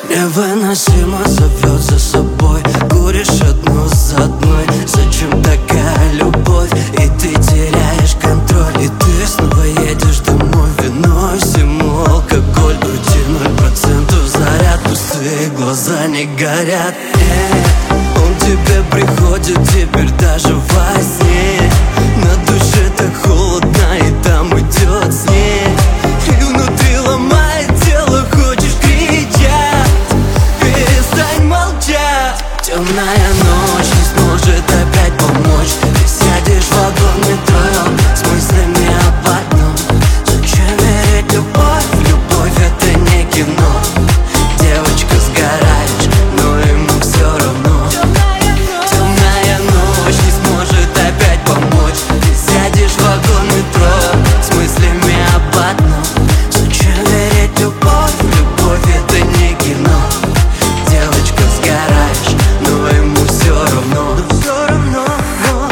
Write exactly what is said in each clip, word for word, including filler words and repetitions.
Невыносимо зовет за собой. Куришь одну за одной. Зачем такая любовь? И ты теряешь контроль. И ты снова едешь домой. Виной всему алкоголь. В груди ноль процентов заряд. Пустые глаза не горят. Э, Он тебе приходит теперь даже во сне. На душе так холодно, и там идет снег. И внутри ломает тело, хочешь кричать. Перестань молчать. Темная ночь не сможет опять помочь. Ты сядешь в вагон метро с мыслями об одном. Зачем верить в любовь? Любовь это не кино. Девочка, сгораешь, но ему все равно. Темная ночь не сможет опять помочь. Ты сядешь в вагон метро с мыслями об одном. Зачем верить в любовь? Любовь это не кино. Девочка, сгораешь, но ему все равно. Но все равно, но...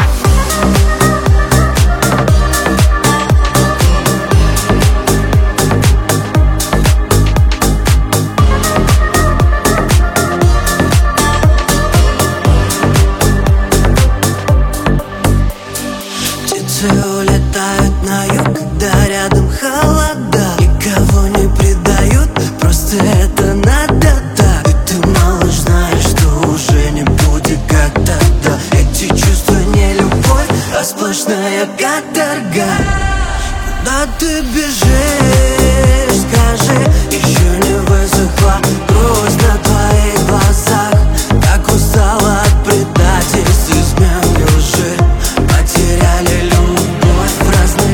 Птицы улетают на юг, когда рядом холода. Никого не предают, просто это надо так. И ты, малыш, знаешь, что уже не будет как тогда. Эти чувства не любовь, а сплошная каторга. Куда ты бежишь, скажи? Еще не высохла грусть на твоих глазах. Так устала от предательств, измен и лжи. Потеряли любовь в разных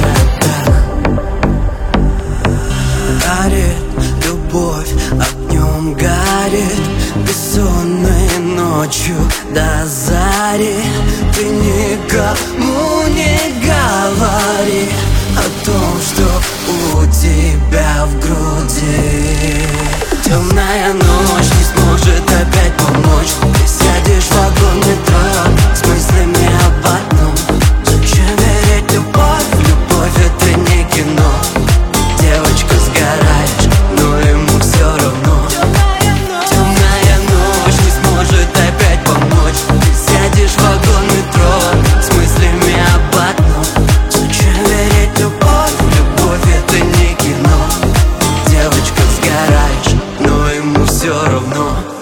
городах. Горит любовь, огнем горит. Бессонной ночью до зари. Ты никому не говори о том, что у тебя в груди. Темная ночь не сможет опять помочь. Ты сядешь в вагон метро с мыслями об одном. Зачем верить в любовь? Любовь это не кино. Девочка, сгораешь, но ему все равно. Темная ночь не сможет опять помочь. Ты сядешь в вагон метро с мыслями об одном. Зачем верить в любовь? Любовь это не кино. Девочка, сгораешь, но ему все равно.